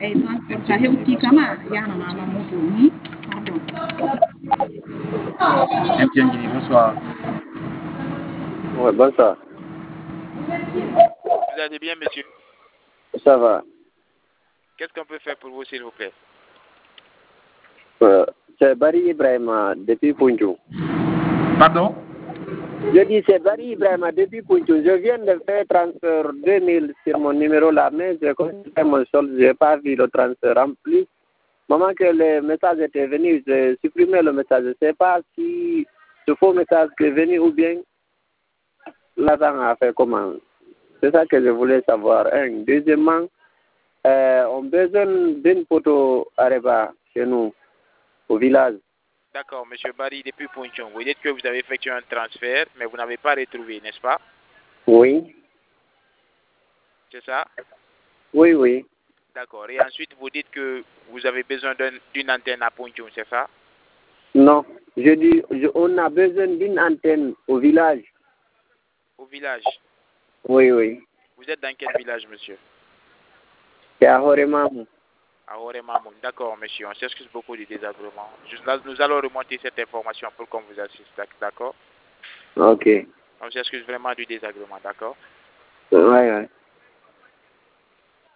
Et transport ça hewti kama yana mama moto. Pardon. MTN, bonsoir. Ouais, bonsoir. Vous allez bien, monsieur? Ça va. Qu'est-ce qu'on peut faire pour vous, s'il vous plaît? C'est Barry Ibrahima depuis Punjou. Pardon? Je dis c'est Barry Ibrahima depuis Punjou. Je viens de faire transfert 2000 sur mon numéro là, mais j'ai consulté mon solde, je n'ai pas vu le transfert. En plus, moment que le message était venu, j'ai supprimé le message. Je ne sais pas si ce faux message est venu ou bien l'argent a fait comment. C'est ça que je voulais savoir. Deuxièmement, on a besoin d'une photo Areba chez nous, au village. D'accord, monsieur Barry, depuis Poinchon. Vous dites que vous avez effectué un transfert, mais vous n'avez pas retrouvé, n'est-ce pas? Oui. C'est ça? Oui, oui. D'accord. Et ensuite, vous dites que vous avez besoin d'une antenne à Poinchon, c'est ça? Non. Je dis, on a besoin d'une antenne au village. Au village? Oui, oui. Vous êtes dans quel village, monsieur? C'est à Horemamou. À Horemamou. D'accord, monsieur. On s'excuse beaucoup du désagrément. Nous allons remonter cette information pour qu'on vous assiste. D'accord? Ok. On s'excuse vraiment du désagrément, d'accord? Ouais, ouais.